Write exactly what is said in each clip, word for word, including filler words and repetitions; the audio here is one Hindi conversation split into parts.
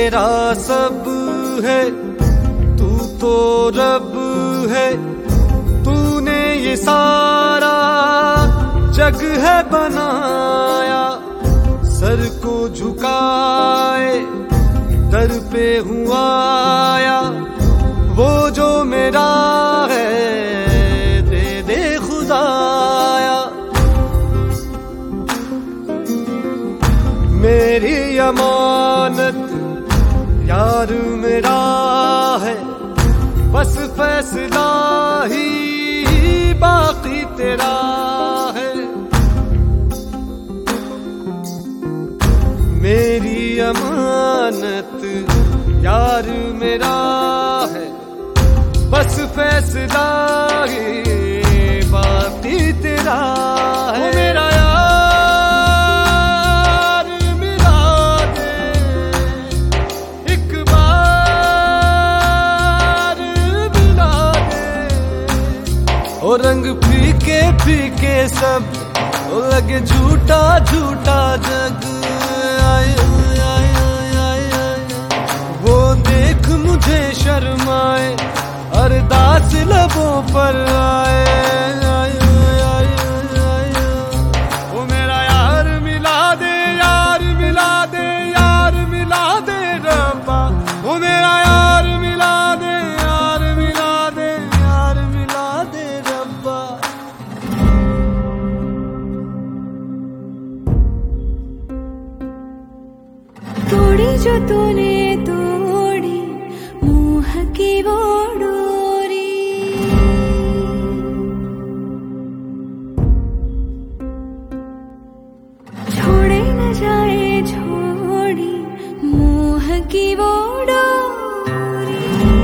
तेरा सब है, तू तो रब है, तूने ये सारा जग है बनाया। सर को झुकाए दर पे हुआ आया, वो जो मेरा है दे दे खुदाया। मेरी अमानत यार मेरा है, बस फैसला ही बाकी तेरा है। मेरी अमानत यार मेरा है, बस फैसला ही बाकी तेरा है। मेरा यार मिला दे एक बार, मिला दे। ओ रंग फीके फीके सब, ओ लगे झूठा झूठा जग। आए आए आए आए, वो देख मुझे शर्माए, अरदास लबों पर आए। आए आए आए, वो मेरा यार मिला दे, यार मिला दे, यार मिला दे रब्बा। वो मेरा यार मिला दे, यार मिला दे, यार मिला दे रब्बा। तोड़ी जो तूने तोड़ी मुँह की वो डोरी, छोड़े न जाए छोड़ी मुँह की वो डोरी।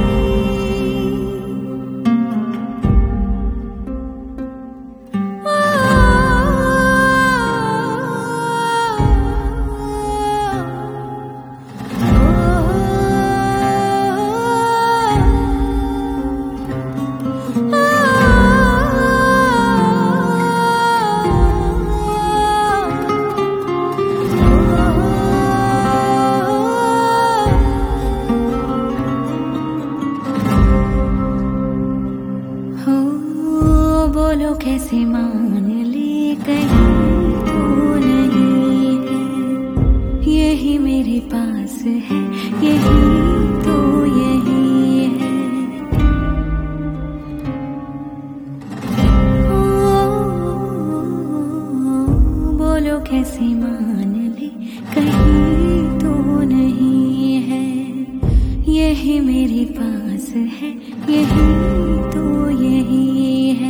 बोलो कैसे मान ले कहीं तो नहीं है, यही मेरे पास है, यही तो यही है। ओ, बोलो कैसे मान ले कहीं तो नहीं है, यही मेरे पास है, यही तो यही है।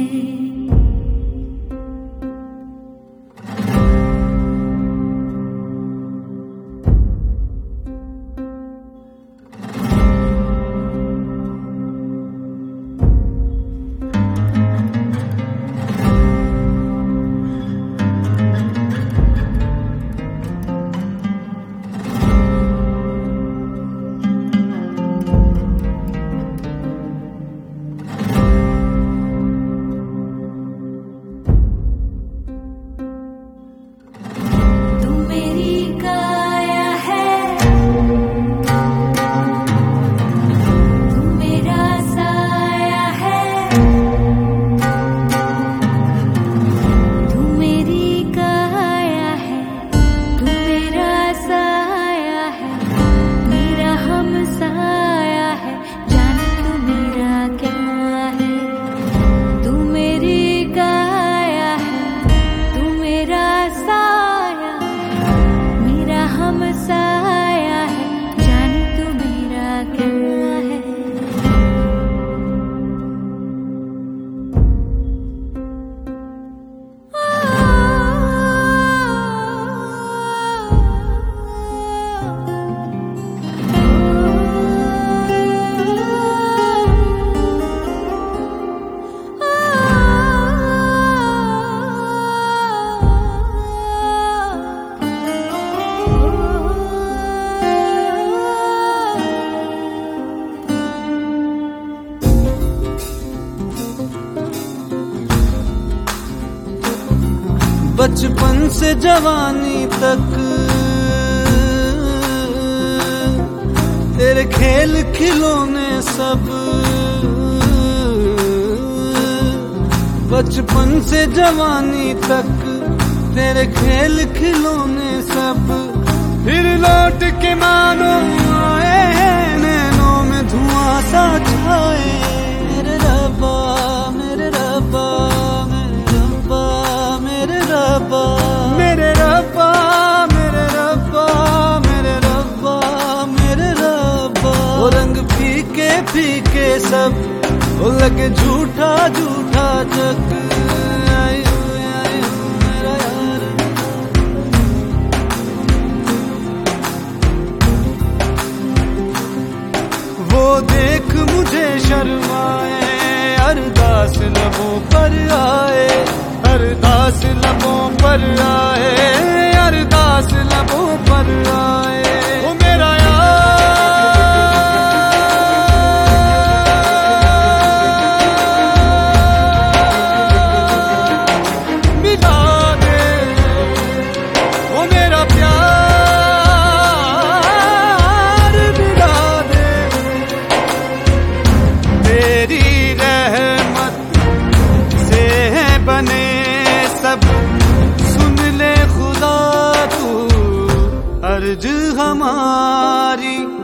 बचपन से जवानी तक तेरे खेल खिलौने सब, बचपन से जवानी तक तेरे खेल खिलौने सब, फिर लौट के मानो आए हैं नैनों में धुआं सा छाए। मेरे रब्बा मेरे रब्बा मेरे रब्बा मेरे रब्बा मेरे रब्बा मेरे रब्बा मेरे रब्बा मेरे रब्बा। वो रंग फीके फीके सब, वो लगे झूठा झूठा जग। आयु आयु मेरा यार, वो देख मुझे शर्माए, अरदास लबों पर आए, अरदास लबों पर आए, अरदास लबों पर आए। वो मेरा यार मिला दे, वो मेरा प्यार मिला दे। तेरी रहमत से बने सब, सुन ले खुदा तू अर्ज हमारी।